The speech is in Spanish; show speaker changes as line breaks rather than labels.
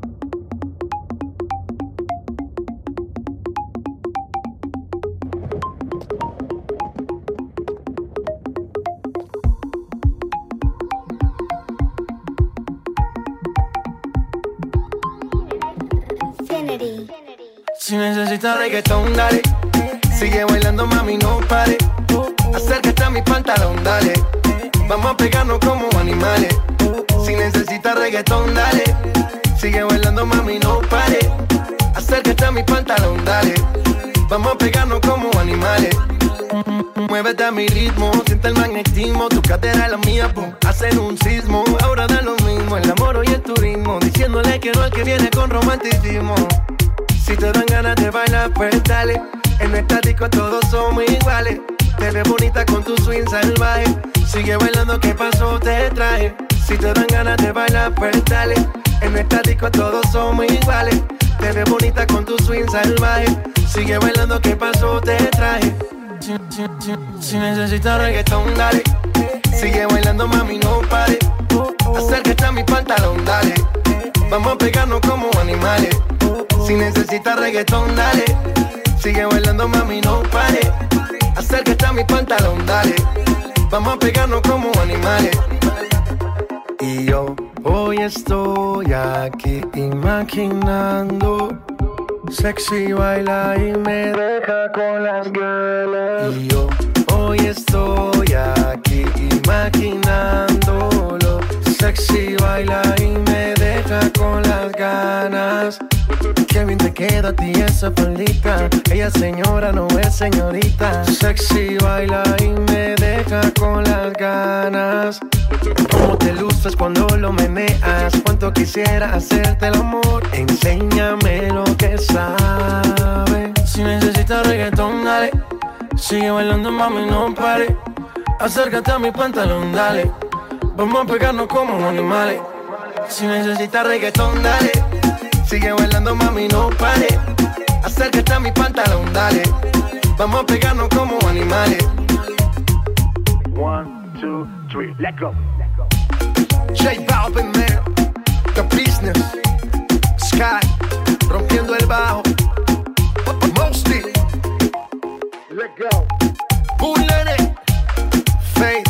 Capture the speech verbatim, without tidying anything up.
Si necesitas reggaetón, dale. Sigue bailando, mami, no pare. Acércate a mi pantalón, dale. Vamos a pegarnos como animales. Si necesitas reggaetón, dale. Sigue bailando, mami, no pare. Acércate a mi pantalón, dale. Vamos a pegarnos como animales. Muévete a mi ritmo, siente el magnetismo. Tu cadera es la mía, pum, hacen un sismo. Ahora da lo mismo, el amor y el turismo. Diciéndole que no al que viene con romanticismo. Si te dan ganas de bailar, pues dale. En nuestra disco todos somos iguales. Te ves bonita con tu swing salvaje. Sigue bailando, ¿qué pasó? Te traje. Si te dan ganas de bailar, pues dale. En nuestra disco todos somos iguales. Te ves bonita con tu swing salvaje. Sigue bailando, ¿qué pasó? Te traje. Si, si, si, si necesitas reggaetón, dale. Sigue bailando, mami, no pare. Acércate a mi pantalón, dale. Vamos a pegarnos como animales. Si necesitas reggaetón, dale. Sigue bailando, mami, no pare. Acércate a mi pantalón, dale. Vamos a pegarnos como animales. Y yo hoy estoy aquí imaginando. Sexy baila y me deja con las ganas. Y yo hoy estoy aquí imaginándolo. Sexy baila y me deja con las ganas. Qué bien te queda a ti esa faldita. Ella señora, no es señorita. Sexy baila y me deja con las ganas. Cómo te luces cuando lo meneas. Cuánto quisiera hacerte el amor. Enséñame lo que sabes. Si necesitas reggaetón, dale. Sigue bailando, mami, no pare. Acércate a mi pantalón, dale. Vamos a pegarnos como animales. Si necesitas reggaetón, dale. Sigue bailando, mami, no pare. Acércate a mi pantalón, dale. Vamos a pegarnos como animales.
One, two, three, let go.
J Balvin, man. The Business. Sky. Rompiendo el bajo. Mostly.
Let go.
Bullet. Faith.